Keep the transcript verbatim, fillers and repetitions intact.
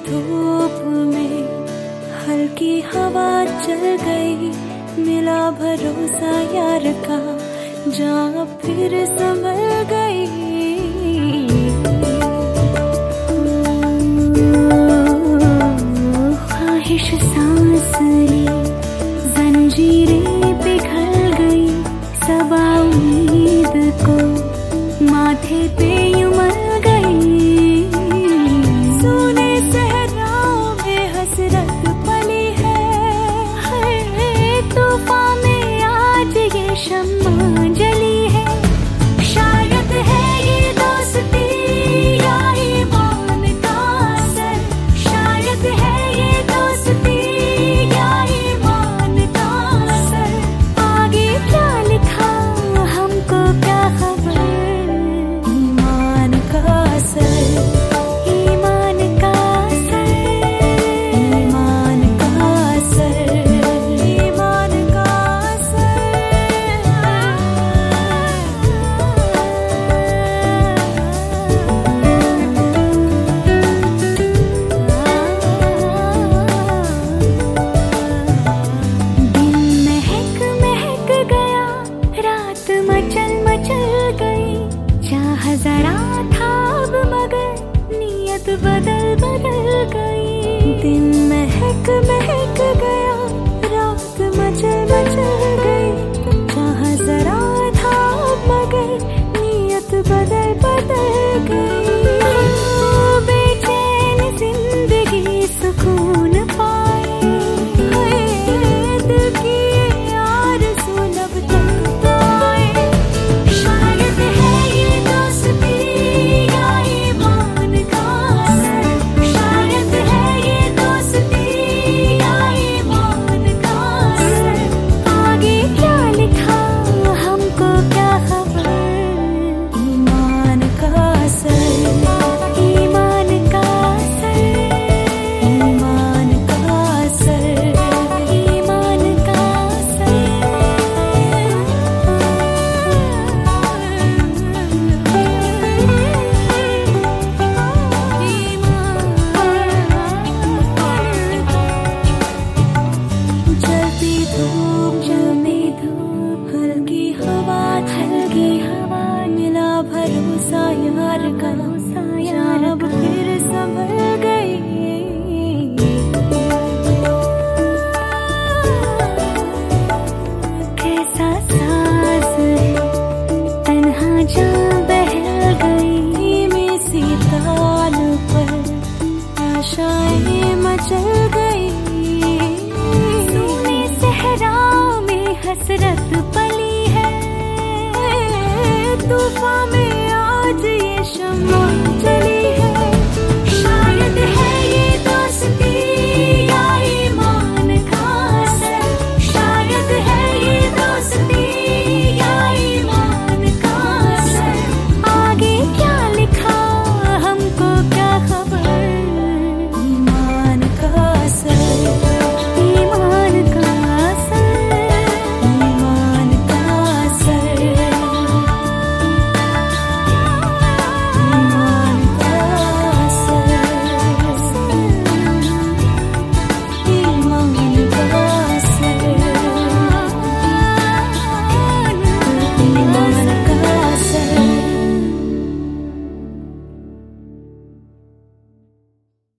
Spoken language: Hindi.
धूप में हल्की हवा चल गई, मिला भरोसा यार का, जहाँ फिर संभल गई। ख्वाहिश सांस ली, जंजीरें पिघल गई, सबा उम्मीद को माथे पे उमड़ गई। सोने सहराओं में हसरत पली है, तूफान में आज ये शम्मा जली है। शायद है ये दोस्ती या ईमान का असर, शायद है ये दोस्ती या ईमान का असर। आगे क्या लिखा हमको क्या खबर, ईमान का असर, ईमान का असर, ईमान का असर, ईमान का असर। दिन महक महक गया, रात मचल मचल गई, चाह जरा था अब मगर नीयत बदल बदल गई। दिन महक महक गया, रात मचल मचल गई, चाह जरा था अब मगर नीयत बदल बदल गई। बेचैन जिंदगी सुकून पाए, दिल की आरज़ू लब तक तो आए। शायद है ये दोस्ती या ईमान का असर, शायद है ये दोस्ती या ईमान का असर। आगे क्या लिखा हमको क्या खबर, ईमान का असर, ईमान का असर, ईमान का असर, ईमान का जलती धूप जलती धूप, हल्की हवा हल्की हवा, मिला भरोसा यार का, यार अब फिर संभल गई। कैसा साज है तन्हा जहाँ बहल गई, में सी ताल पर आशाएं मचल गई। सोने सहराओं में हसरत पली है, तूफान में